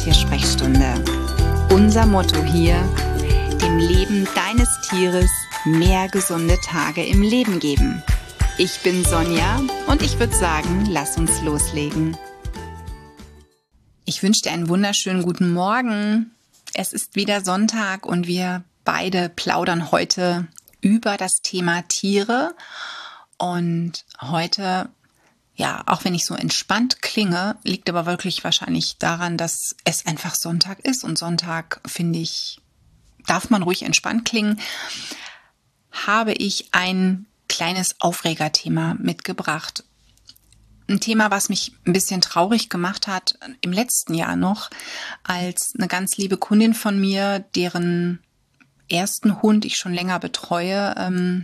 Tiersprechstunde. Unser Motto hier: dem Leben deines Tieres mehr gesunde Tage im Leben geben. Ich bin Sonja und ich würde sagen, lass uns loslegen. Ich wünsche dir einen wunderschönen guten Morgen. Es ist wieder Sonntag und wir beide plaudern heute über das Thema Tiere. Und heute, ja, auch wenn ich so entspannt klinge, liegt aber wirklich wahrscheinlich daran, dass es einfach Sonntag ist. Und Sonntag, finde ich, darf man ruhig entspannt klingen, habe ich ein kleines Aufregerthema mitgebracht. Ein Thema, was mich ein bisschen traurig gemacht hat im letzten Jahr noch, als eine ganz liebe Kundin von mir, deren ersten Hund ich schon länger betreue,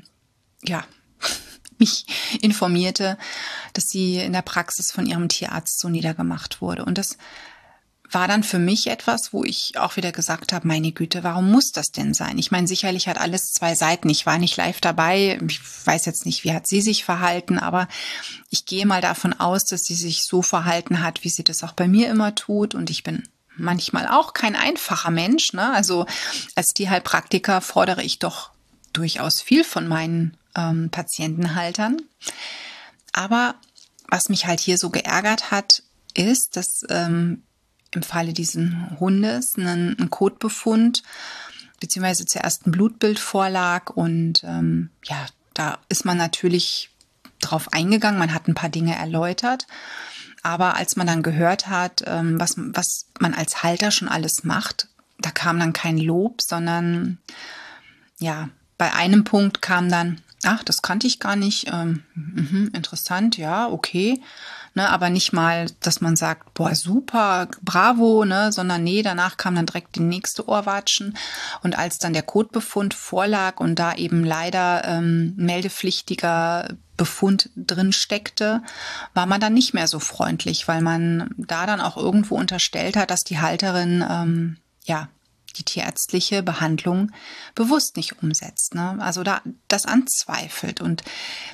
mich informierte, dass sie in der Praxis von ihrem Tierarzt so niedergemacht wurde. Und das war dann für mich etwas, wo ich auch wieder gesagt habe, meine Güte, warum muss das denn sein? Ich meine, sicherlich hat alles zwei Seiten. Ich war nicht live dabei. Ich weiß jetzt nicht, wie hat sie sich verhalten, aber ich gehe mal davon aus, dass sie sich so verhalten hat, wie sie das auch bei mir immer tut. Und ich bin manchmal auch kein einfacher Mensch, ne? Also als Tierheilpraktiker fordere ich doch durchaus viel von meinen Patientenhaltern. Aber was mich halt hier so geärgert hat, ist, dass im Falle dieses Hundes ein Kotbefund beziehungsweise zuerst ein Blutbild vorlag und da ist man natürlich drauf eingegangen, man hat ein paar Dinge erläutert, aber als man dann gehört hat, was man als Halter schon alles macht, da kam dann kein Lob, sondern ja, bei einem Punkt kam dann, ach, das kannte ich gar nicht, interessant, ja, okay. Ne, aber nicht mal, dass man sagt, boah, super, bravo, ne, sondern nee, danach kam dann direkt die nächste Ohrwatschen. Und als dann der Kotbefund vorlag und da eben leider meldepflichtiger Befund drin steckte, war man dann nicht mehr so freundlich, weil man da dann auch irgendwo unterstellt hat, dass die Halterin, die tierärztliche Behandlung bewusst nicht umsetzt, ne? Also da das anzweifelt. Und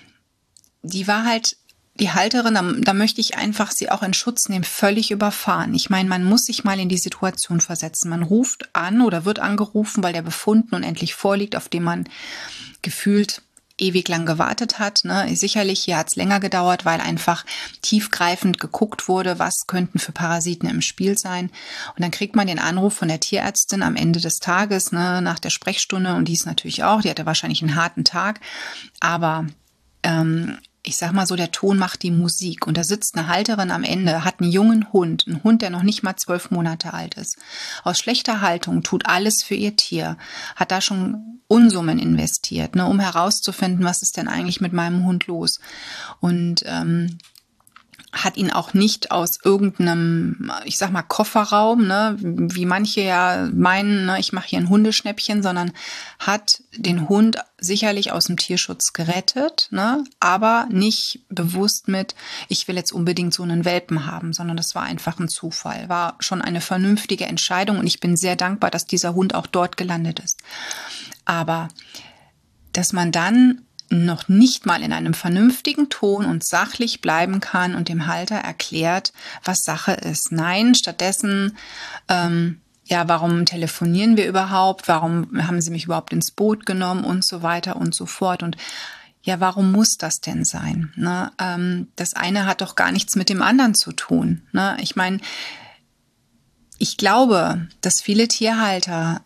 die war halt, die Halterin, da möchte ich einfach sie auch in Schutz nehmen, völlig überfahren. Ich meine, man muss sich mal in die Situation versetzen. Man ruft an oder wird angerufen, weil der Befund nun endlich vorliegt, auf den man gefühlt ewig lang gewartet hat. Ne? Sicherlich, hier hat es länger gedauert, weil einfach tiefgreifend geguckt wurde, was könnten für Parasiten im Spiel sein. Und dann kriegt man den Anruf von der Tierärztin am Ende des Tages, ne, nach der Sprechstunde. Und die ist natürlich auch, die hatte wahrscheinlich einen harten Tag. Aber ich sag mal so, der Ton macht die Musik. Und da sitzt eine Halterin am Ende, hat einen jungen Hund, der noch nicht mal 12 Monate alt ist. Aus schlechter Haltung, tut alles für ihr Tier, hat da schon Unsummen investiert, ne, um herauszufinden, was ist denn eigentlich mit meinem Hund los. Und hat ihn auch nicht aus irgendeinem, ich sag mal, Kofferraum, ne, wie manche ja meinen, ne, ich mache hier ein Hundeschnäppchen, sondern hat den Hund sicherlich aus dem Tierschutz gerettet, ne, aber nicht bewusst mit, ich will jetzt unbedingt so einen Welpen haben, sondern das war einfach ein Zufall, war schon eine vernünftige Entscheidung und ich bin sehr dankbar, dass dieser Hund auch dort gelandet ist. Aber dass man dann noch nicht mal in einem vernünftigen Ton und sachlich bleiben kann und dem Halter erklärt, was Sache ist. Nein, stattdessen, warum telefonieren wir überhaupt? Warum haben Sie mich überhaupt ins Boot genommen? Und so weiter und so fort. Und ja, warum muss das denn sein? Ne? Das eine hat doch gar nichts mit dem anderen zu tun. Ne? Ich meine, ich glaube, dass viele Tierhalter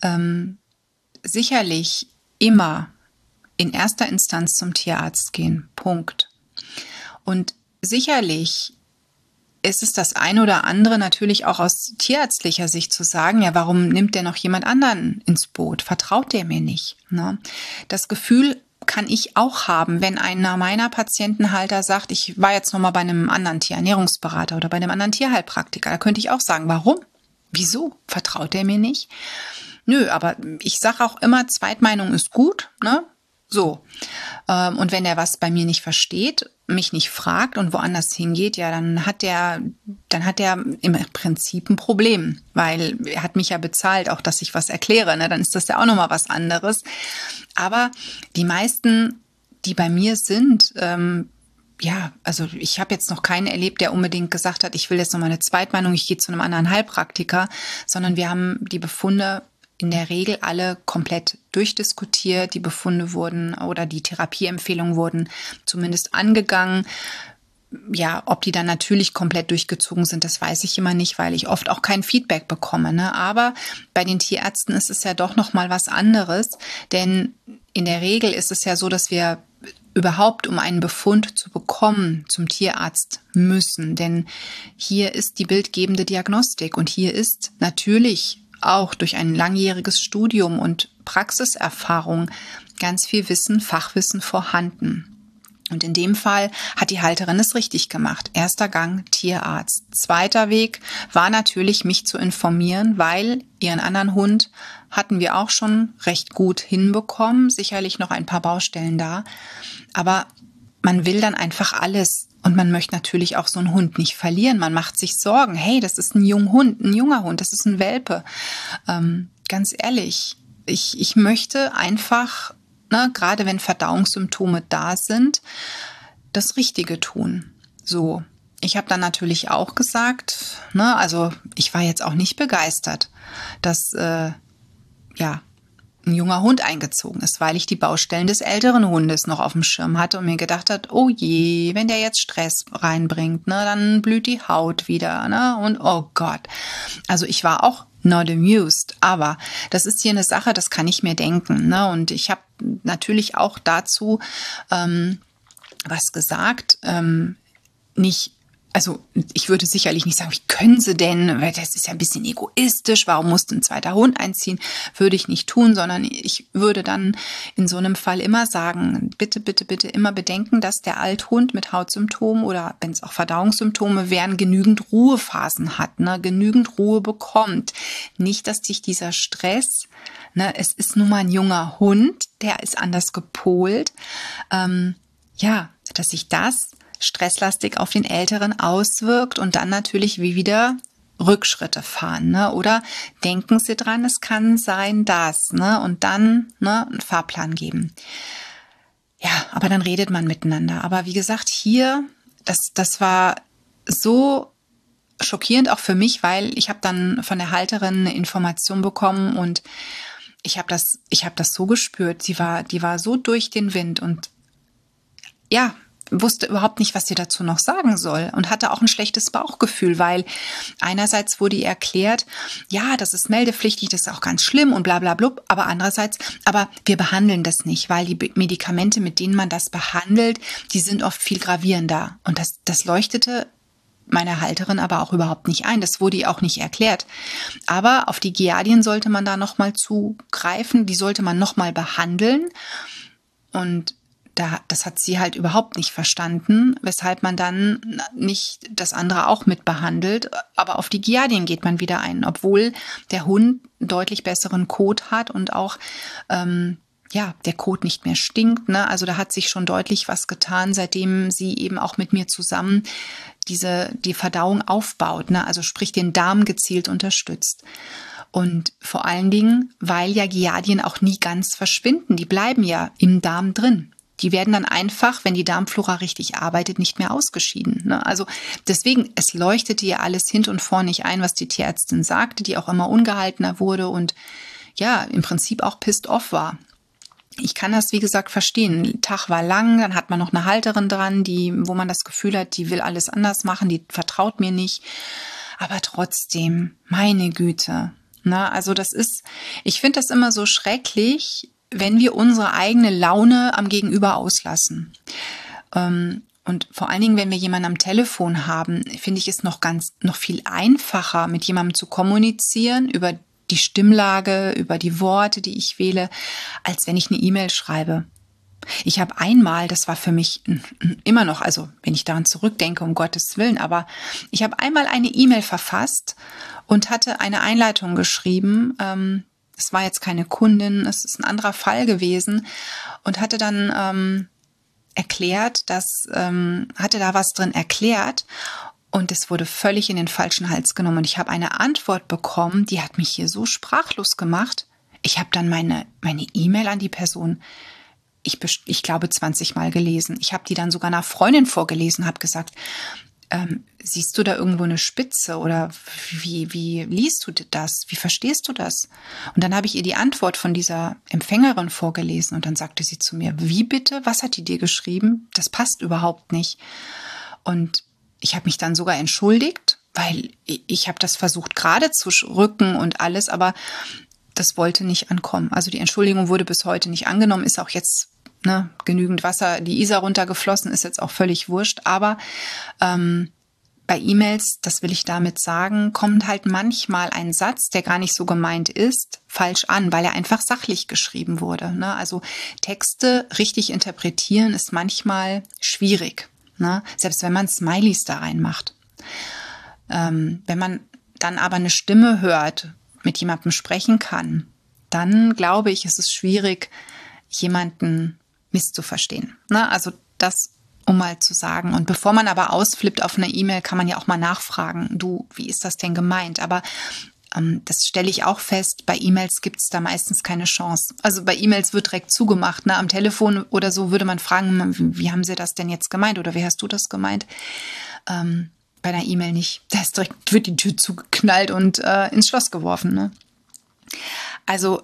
sicherlich immer in erster Instanz zum Tierarzt gehen. Punkt. Und sicherlich ist es das eine oder andere natürlich auch aus tierärztlicher Sicht zu sagen, ja, warum nimmt der noch jemand anderen ins Boot? Vertraut der mir nicht? Ne? Das Gefühl kann ich auch haben, wenn einer meiner Patientenhalter sagt, ich war jetzt nochmal bei einem anderen Tierernährungsberater oder bei einem anderen Tierheilpraktiker. Da könnte ich auch sagen, warum? Wieso? Vertraut der mir nicht? Nö, aber ich sage auch immer, Zweitmeinung ist gut, ne? So, und wenn er was bei mir nicht versteht, mich nicht fragt und woanders hingeht, ja, dann hat er im Prinzip ein Problem, weil er hat mich ja bezahlt, auch dass ich was erkläre, ne? Dann ist das ja auch nochmal was anderes. Aber die meisten, die bei mir sind, ja, also ich habe jetzt noch keinen erlebt, der unbedingt gesagt hat, ich will jetzt noch mal eine Zweitmeinung, ich gehe zu einem anderen Heilpraktiker, sondern wir haben die Befunde in der Regel alle komplett durchdiskutiert. Die Befunde wurden oder die Therapieempfehlungen wurden zumindest angegangen. Ja, ob die dann natürlich komplett durchgezogen sind, das weiß ich immer nicht, weil ich oft auch kein Feedback bekomme. Ne? Aber bei den Tierärzten ist es ja doch noch mal was anderes, denn in der Regel ist es ja so, dass wir überhaupt, um einen Befund zu bekommen, zum Tierarzt müssen. Denn hier ist die bildgebende Diagnostik und hier ist natürlich auch durch ein langjähriges Studium und Praxiserfahrung ganz viel Wissen, Fachwissen vorhanden. Und in dem Fall hat die Halterin es richtig gemacht. Erster Gang Tierarzt. Zweiter Weg war natürlich, mich zu informieren, weil ihren anderen Hund hatten wir auch schon recht gut hinbekommen. Sicherlich noch ein paar Baustellen da. Aber man will dann einfach alles. Und man möchte natürlich auch so einen Hund nicht verlieren. Man macht sich Sorgen. Hey, das ist ein junger Hund, das ist ein Welpe. Ganz ehrlich, ich möchte einfach, gerade wenn Verdauungssymptome da sind, das Richtige tun. So, ich habe dann natürlich auch gesagt, also ich war jetzt auch nicht begeistert, dass ein junger Hund eingezogen ist, weil ich die Baustellen des älteren Hundes noch auf dem Schirm hatte und mir gedacht hat, oh je, wenn der jetzt Stress reinbringt, dann blüht die Haut wieder, und oh Gott. Also ich war auch not amused, aber das ist hier eine Sache, das kann ich mir denken, und ich habe natürlich auch dazu was gesagt, nicht. Also ich würde sicherlich nicht sagen, wie können sie denn, weil das ist ja ein bisschen egoistisch, warum musste ein zweiter Hund einziehen, würde ich nicht tun, sondern ich würde dann in so einem Fall immer sagen, bitte, bitte, bitte immer bedenken, dass der Althund mit Hautsymptomen oder wenn es auch Verdauungssymptome wären, genügend Ruhephasen hat, genügend Ruhe bekommt. Nicht, dass sich dieser Stress, es ist nun mal ein junger Hund, der ist anders gepolt, dass sich das stresslastig auf den Älteren auswirkt und dann natürlich wie wieder Rückschritte fahren, oder denken Sie dran, es kann sein, dass, und dann einen Fahrplan geben. Ja, aber dann redet man miteinander. Aber wie gesagt, hier, das war so schockierend auch für mich, weil ich habe dann von der Halterin eine Information bekommen und ich habe das so gespürt. Die war so durch den Wind und ja, wusste überhaupt nicht, was sie dazu noch sagen soll und hatte auch ein schlechtes Bauchgefühl, weil einerseits wurde ihr erklärt, ja, das ist meldepflichtig, das ist auch ganz schlimm und bla bla blub, aber andererseits, aber wir behandeln das nicht, weil die Medikamente, mit denen man das behandelt, die sind oft viel gravierender und das leuchtete meiner Halterin aber auch überhaupt nicht ein. Das wurde ihr auch nicht erklärt. Aber auf die Giardien sollte man da nochmal zugreifen, die sollte man nochmal behandeln und das hat sie halt überhaupt nicht verstanden, weshalb man dann nicht das andere auch mit behandelt. Aber auf die Giardien geht man wieder ein, obwohl der Hund deutlich besseren Kot hat und auch der Kot nicht mehr stinkt. Also da hat sich schon deutlich was getan, seitdem sie eben auch mit mir zusammen die Verdauung aufbaut. Also sprich den Darm gezielt unterstützt. Und vor allen Dingen, weil ja Giardien auch nie ganz verschwinden. Die bleiben ja im Darm drin. Die werden dann einfach, wenn die Darmflora richtig arbeitet, nicht mehr ausgeschieden. Also deswegen, es leuchtete ihr alles hin und vor nicht ein, was die Tierärztin sagte, die auch immer ungehaltener wurde und ja, im Prinzip auch pissed off war. Ich kann das, wie gesagt, verstehen. Der Tag war lang, dann hat man noch eine Halterin dran, wo man das Gefühl hat, die will alles anders machen, die vertraut mir nicht. Aber trotzdem, meine Güte. Also ich finde das immer so schrecklich, wenn wir unsere eigene Laune am Gegenüber auslassen. Und vor allen Dingen, wenn wir jemanden am Telefon haben, finde ich es noch viel einfacher, mit jemandem zu kommunizieren über die Stimmlage, über die Worte, die ich wähle, als wenn ich eine E-Mail schreibe. Ich habe einmal, das war für mich immer noch, also wenn ich daran zurückdenke, um Gottes Willen, aber ich habe einmal eine E-Mail verfasst und hatte eine Einleitung geschrieben. Es war jetzt keine Kundin, es ist ein anderer Fall gewesen und hatte dann erklärt, hatte da was drin erklärt und es wurde völlig in den falschen Hals genommen. Und ich habe eine Antwort bekommen, die hat mich hier so sprachlos gemacht. Ich habe dann meine E-Mail an die Person ich glaube 20 Mal gelesen. Ich habe die dann sogar einer Freundin vorgelesen, habe gesagt, siehst du da irgendwo eine Spitze oder wie liest du das? Wie verstehst du das? Und dann habe ich ihr die Antwort von dieser Empfängerin vorgelesen und dann sagte sie zu mir, wie bitte? Was hat die dir geschrieben? Das passt überhaupt nicht. Und ich habe mich dann sogar entschuldigt, weil ich habe das versucht gerade zu rücken und alles, aber das wollte nicht ankommen. Also die Entschuldigung wurde bis heute nicht angenommen, ist auch jetzt genügend Wasser, die Isar runtergeflossen, ist jetzt auch völlig wurscht. Aber bei E-Mails, das will ich damit sagen, kommt halt manchmal ein Satz, der gar nicht so gemeint ist, falsch an, weil er einfach sachlich geschrieben wurde. Ne? Also Texte richtig interpretieren ist manchmal schwierig, ne? Selbst wenn man Smileys da reinmacht. Wenn man dann aber eine Stimme hört, mit jemandem sprechen kann, dann glaube ich, ist es schwierig, jemanden misszuverstehen. Ne? Also das, um mal zu sagen. Und bevor man aber ausflippt auf eine E-Mail, kann man ja auch mal nachfragen, du, wie ist das denn gemeint? Aber das stelle ich auch fest, bei E-Mails gibt es da meistens keine Chance. Also bei E-Mails wird direkt zugemacht. Ne? Am Telefon oder so würde man fragen, wie haben Sie das denn jetzt gemeint oder wie hast du das gemeint? Bei einer E-Mail nicht. Da ist direkt, wird die Tür zugeknallt und ins Schloss geworfen. Ne? Also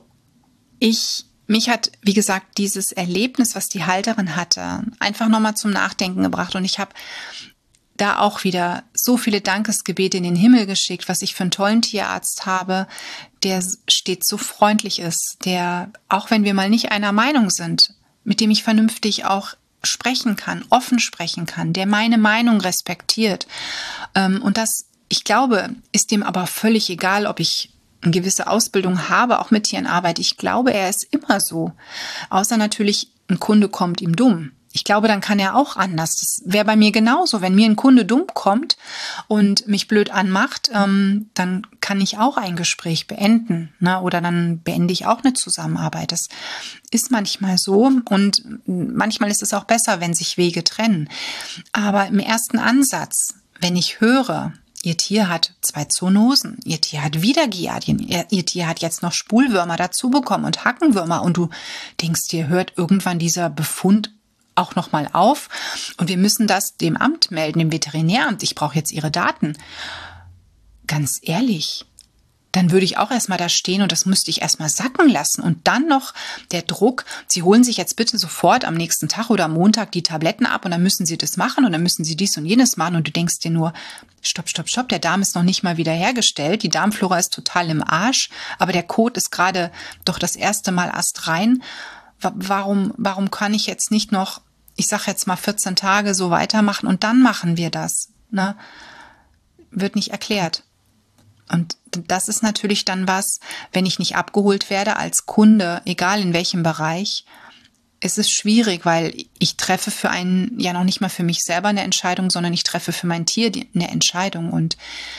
mich hat, wie gesagt, dieses Erlebnis, was die Halterin hatte, einfach nochmal zum Nachdenken gebracht. Und ich habe da auch wieder so viele Dankesgebete in den Himmel geschickt, was ich für einen tollen Tierarzt habe, der stets so freundlich ist, der, auch wenn wir mal nicht einer Meinung sind, mit dem ich vernünftig auch sprechen kann, offen sprechen kann, der meine Meinung respektiert. Und das, ich glaube, ist dem aber völlig egal, ob ich eine gewisse Ausbildung habe, auch mit Tierenarbeit. Ich glaube, er ist immer so. Außer natürlich, ein Kunde kommt ihm dumm. Ich glaube, dann kann er auch anders. Das wäre bei mir genauso. Wenn mir ein Kunde dumm kommt und mich blöd anmacht, dann kann ich auch ein Gespräch beenden. Ne? Oder dann beende ich auch eine Zusammenarbeit. Das ist manchmal so. Und manchmal ist es auch besser, wenn sich Wege trennen. Aber im ersten Ansatz, wenn ich höre, Ihr Tier hat 2 Zoonosen, Ihr Tier hat wieder Giardien, Ihr Tier hat jetzt noch Spulwürmer dazu bekommen und Hackenwürmer und du denkst dir, hört irgendwann dieser Befund auch nochmal auf und wir müssen das dem Amt melden, dem Veterinäramt, ich brauche jetzt Ihre Daten. Ganz ehrlich, dann würde ich auch erstmal da stehen und das müsste ich erstmal sacken lassen. Und dann noch der Druck, Sie holen sich jetzt bitte sofort am nächsten Tag oder am Montag die Tabletten ab und dann müssen Sie das machen und dann müssen Sie dies und jenes machen und du denkst dir nur, stopp, stopp, stopp, der Darm ist noch nicht mal wiederhergestellt, die Darmflora ist total im Arsch, aber der Kot ist gerade doch das erste Mal astrein. Warum kann ich jetzt nicht noch, ich sage jetzt mal 14 Tage so weitermachen und dann machen wir das? Ne? Wird nicht erklärt. Und das ist natürlich dann was, wenn ich nicht abgeholt werde als Kunde, egal in welchem Bereich, ist es schwierig, weil ich treffe für einen, ja noch nicht mal für mich selber eine Entscheidung, sondern ich treffe für mein Tier eine Entscheidung. Und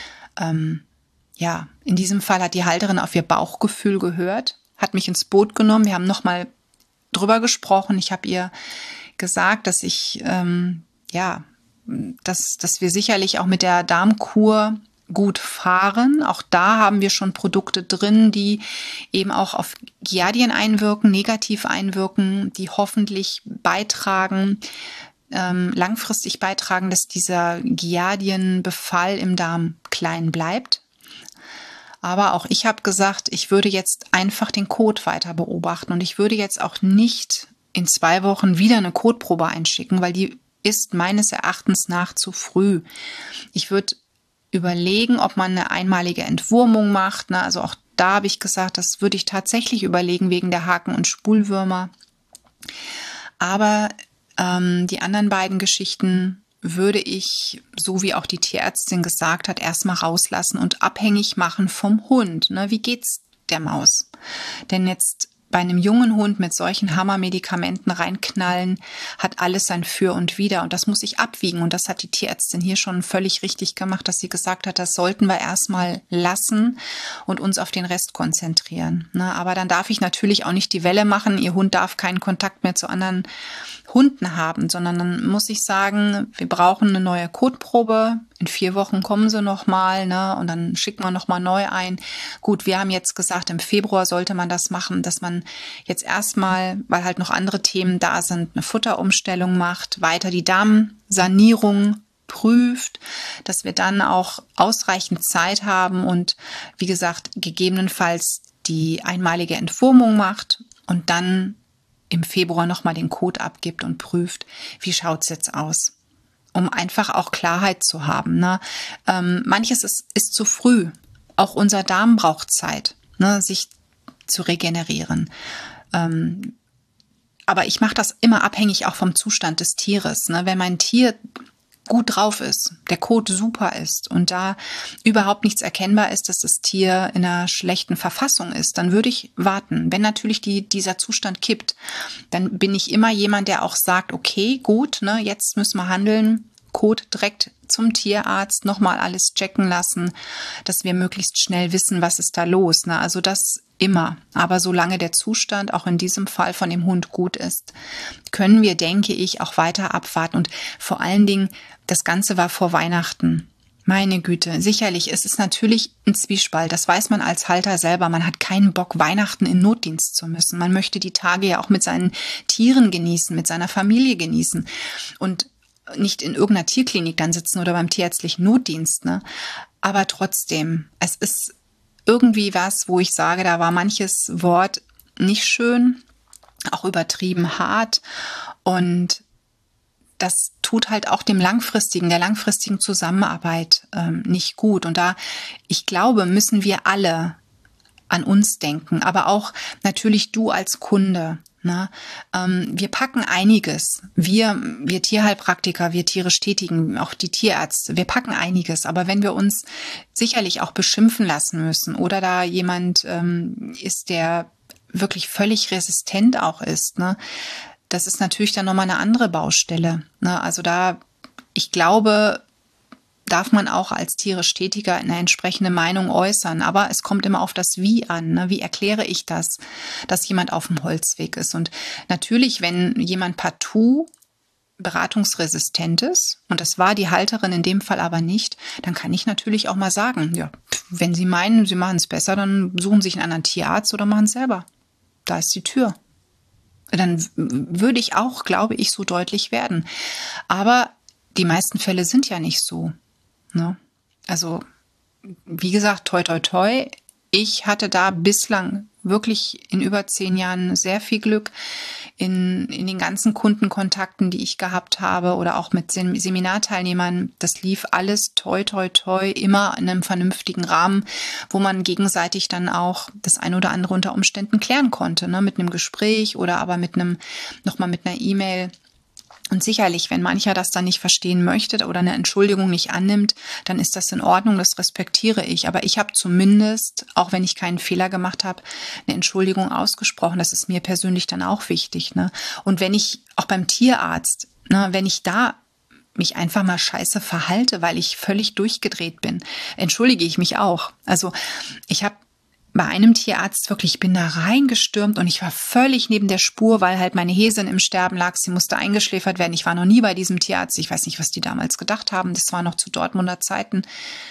ja, in diesem Fall hat die Halterin auf ihr Bauchgefühl gehört, hat mich ins Boot genommen. Wir haben nochmal drüber gesprochen. Ich habe ihr gesagt, dass ich, dass wir sicherlich auch mit der Darmkur gut fahren. Auch da haben wir schon Produkte drin, die eben auch auf Giardien einwirken, negativ einwirken, die hoffentlich beitragen, langfristig beitragen, dass dieser Giardienbefall im Darm klein bleibt. Aber auch ich habe gesagt, ich würde jetzt einfach den Kot weiter beobachten und ich würde jetzt auch nicht in 2 Wochen wieder eine Kotprobe einschicken, weil die ist meines Erachtens nach zu früh. Ich würde überlegen, ob man eine einmalige Entwurmung macht. Ne? Also auch da habe ich gesagt, das würde ich tatsächlich überlegen wegen der Haken- und Spulwürmer. Aber die anderen beiden Geschichten würde ich, so wie auch die Tierärztin gesagt hat, erstmal rauslassen und abhängig machen vom Hund. Ne? Wie geht's der Maus? Denn jetzt bei einem jungen Hund mit solchen Hammermedikamenten reinknallen, hat alles sein Für und Wider. Und das muss ich abwiegen. Und das hat die Tierärztin hier schon völlig richtig gemacht, dass sie gesagt hat, das sollten wir erstmal lassen und uns auf den Rest konzentrieren. Aber dann darf ich natürlich auch nicht die Welle machen. Ihr Hund darf keinen Kontakt mehr zu anderen Hunden haben, sondern dann muss ich sagen, wir brauchen eine neue Kotprobe. in 4 Wochen kommen sie nochmal, ne? Und dann schickt man nochmal neu ein. Gut, wir haben jetzt gesagt, im Februar sollte man das machen, dass man jetzt erstmal, weil halt noch andere Themen da sind, eine Futterumstellung macht, weiter die Darmsanierung prüft, dass wir dann auch ausreichend Zeit haben und wie gesagt, gegebenenfalls die einmalige Entwurmung macht und dann im Februar nochmal den Code abgibt und prüft, wie schaut's jetzt aus, um einfach auch Klarheit zu haben. Ne? Manches ist zu früh. Auch unser Darm braucht Zeit, ne, sich zu regenerieren. Aber ich mache das immer abhängig auch vom Zustand des Tieres. Ne? Wenn mein Tier gut drauf ist, der Kot super ist und da überhaupt nichts erkennbar ist, dass das Tier in einer schlechten Verfassung ist, dann würde ich warten. Wenn natürlich dieser Zustand kippt, dann bin ich immer jemand, der auch sagt, okay, gut, ne, jetzt müssen wir handeln, Kot direkt zum Tierarzt, nochmal alles checken lassen, dass wir möglichst schnell wissen, was ist da los. Ne? Also das immer. Aber solange der Zustand auch in diesem Fall von dem Hund gut ist, können wir, denke ich, auch weiter abwarten. Und vor allen Dingen, das Ganze war vor Weihnachten. Meine Güte, sicherlich, es ist natürlich ein Zwiespalt. Das weiß man als Halter selber. Man hat keinen Bock, Weihnachten in Notdienst zu müssen. Man möchte die Tage ja auch mit seinen Tieren genießen, mit seiner Familie genießen und nicht in irgendeiner Tierklinik dann sitzen oder beim tierärztlichen Notdienst. Ne? Aber trotzdem, es ist irgendwie was, wo ich sage, da war manches Wort nicht schön, auch übertrieben hart und das tut halt auch der langfristigen Zusammenarbeit nicht gut. Und da, ich glaube, müssen wir alle an uns denken, aber auch natürlich du als Kunde. Ne? Wir packen einiges. Wir Tierheilpraktiker, wir tierisch Tätigen, auch die Tierärzte, wir packen einiges. Aber wenn wir uns sicherlich auch beschimpfen lassen müssen oder da jemand ist, der wirklich völlig resistent auch ist, ne? Das ist natürlich dann nochmal eine andere Baustelle. Ne? Also da, ich glaube, darf man auch als tierisch Tätiger eine entsprechende Meinung äußern. Aber es kommt immer auf das Wie an. Ne? Wie erkläre ich das, dass jemand auf dem Holzweg ist? Und natürlich, wenn jemand partout beratungsresistent ist, und das war die Halterin in dem Fall aber nicht, dann kann ich natürlich auch mal sagen, ja, wenn Sie meinen, Sie machen es besser, dann suchen Sie sich einen anderen Tierarzt oder machen es selber. Da ist die Tür. Dann würde ich auch, glaube ich, so deutlich werden. Aber die meisten Fälle sind ja nicht so. Ne? Also, wie gesagt, toi, toi, toi. Ich hatte da bislang wirklich in über 10 Jahren sehr viel Glück in den ganzen Kundenkontakten, die ich gehabt habe oder auch mit Seminarteilnehmern. Das lief alles toi, toi, toi, immer in einem vernünftigen Rahmen, wo man gegenseitig dann auch das ein oder andere unter Umständen klären konnte, ne? Mit einem Gespräch oder aber nochmal mit einer E-Mail. Und sicherlich, wenn mancher das dann nicht verstehen möchte oder eine Entschuldigung nicht annimmt, dann ist das in Ordnung, das respektiere ich. Aber ich habe zumindest, auch wenn ich keinen Fehler gemacht habe, eine Entschuldigung ausgesprochen. Das ist mir persönlich dann auch wichtig. Ne? Und wenn ich auch beim Tierarzt, ne, wenn ich da mich einfach mal scheiße verhalte, weil ich völlig durchgedreht bin, entschuldige ich mich auch. Also ich habe bei einem Tierarzt wirklich, ich bin da reingestürmt und ich war völlig neben der Spur, weil halt meine Häsin im Sterben lag. Sie musste eingeschläfert werden. Ich war noch nie bei diesem Tierarzt. Ich weiß nicht, was die damals gedacht haben. Das war noch zu Dortmunder Zeiten.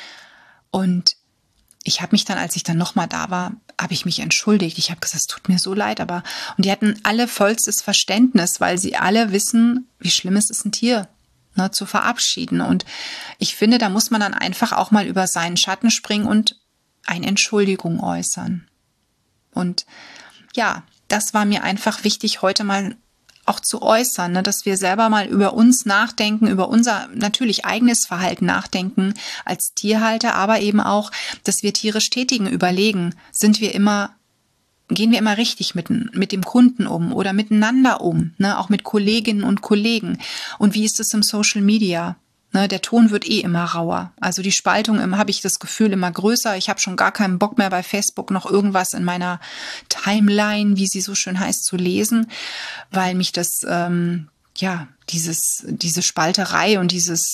Und ich habe mich dann, als ich dann nochmal da war, habe ich mich entschuldigt. Ich habe gesagt, es tut mir so leid, aber und die hatten alle vollstes Verständnis, weil sie alle wissen, wie schlimm es ist, ein Tier zu verabschieden. Und ich finde, da muss man dann einfach auch mal über seinen Schatten springen und eine Entschuldigung äußern. Und ja, das war mir einfach wichtig, heute mal auch zu äußern, ne, dass wir selber mal über uns nachdenken, über unser natürlich eigenes Verhalten nachdenken als Tierhalter, aber eben auch, dass wir tierisch Tätigen überlegen, gehen wir immer richtig mit dem Kunden um oder miteinander um, ne, auch mit Kolleginnen und Kollegen. Und wie ist es im Social Media? Ne, der Ton wird immer rauer. Also die Spaltung habe ich das Gefühl, immer größer. Ich habe schon gar keinen Bock mehr bei Facebook noch irgendwas in meiner Timeline, wie sie so schön heißt, zu lesen, weil mich das, diese Spalterei und dieses,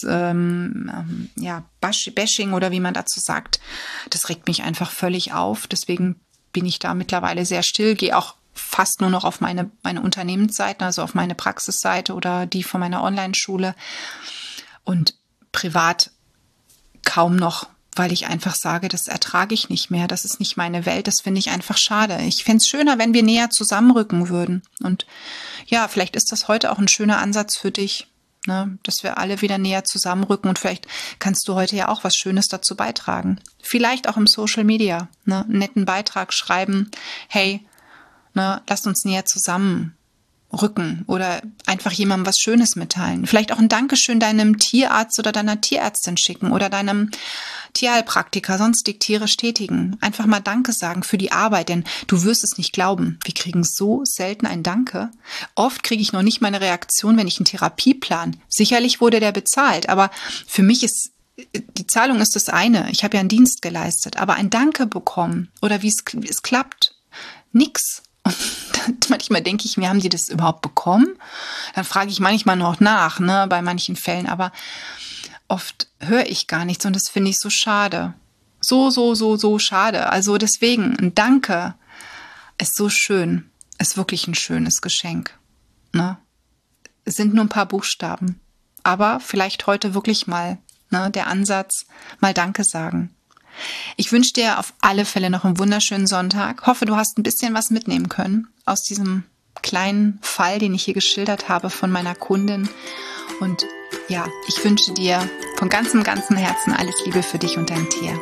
Bashing oder wie man dazu sagt, das regt mich einfach völlig auf. Deswegen bin ich da mittlerweile sehr still, gehe auch fast nur noch auf meine Unternehmensseiten, also auf meine Praxisseite oder die von meiner Online-Schule. Und privat kaum noch, weil ich einfach sage, das ertrage ich nicht mehr, das ist nicht meine Welt, das finde ich einfach schade. Ich fände es schöner, wenn wir näher zusammenrücken würden. Und ja, vielleicht ist das heute auch ein schöner Ansatz für dich, ne, dass wir alle wieder näher zusammenrücken und vielleicht kannst du heute ja auch was Schönes dazu beitragen. Vielleicht auch im Social Media, ne, einen netten Beitrag schreiben, hey, ne, lasst uns näher zusammenrücken oder einfach jemandem was Schönes mitteilen. Vielleicht auch ein Dankeschön deinem Tierarzt oder deiner Tierärztin schicken oder deinem Tierheilpraktiker, sonstig tierisch tätigen. Einfach mal Danke sagen für die Arbeit, denn du wirst es nicht glauben. Wir kriegen so selten ein Danke. Oft kriege ich noch nicht meine Reaktion, wenn ich einen Therapieplan. Sicherlich wurde der bezahlt, aber für mich ist die Zahlung ist das eine. Ich habe ja einen Dienst geleistet, aber ein Danke bekommen oder wie es klappt, nix. Und manchmal denke ich mir, haben die das überhaupt bekommen? Dann frage ich manchmal noch nach, ne, bei manchen Fällen, aber oft höre ich gar nichts und das finde ich so schade. So schade. Also deswegen, ein Danke ist so schön, ist wirklich ein schönes Geschenk. Ne? Es sind nur ein paar Buchstaben, aber vielleicht heute wirklich mal, ne, der Ansatz, mal Danke sagen. Ich wünsche dir auf alle Fälle noch einen wunderschönen Sonntag. Hoffe, du hast ein bisschen was mitnehmen können aus diesem kleinen Fall, den ich hier geschildert habe von meiner Kundin. Und ja, ich wünsche dir von ganzem Herzen alles Liebe für dich und dein Tier.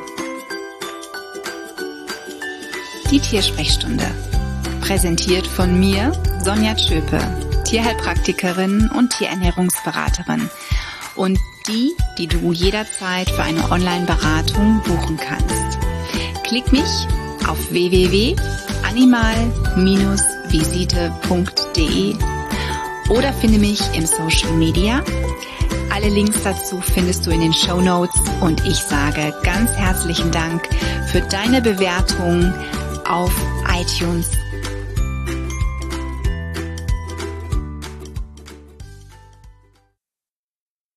Die Tiersprechstunde. Präsentiert von mir, Sonja Tschöpe, Tierheilpraktikerin und Tierernährungsberaterin. Und die du jederzeit für eine Online-Beratung buchen kannst. Klick mich auf www.animal-visite.de oder finde mich im Social Media. Alle Links dazu findest du in den Shownotes und ich sage ganz herzlichen Dank für deine Bewertung auf iTunes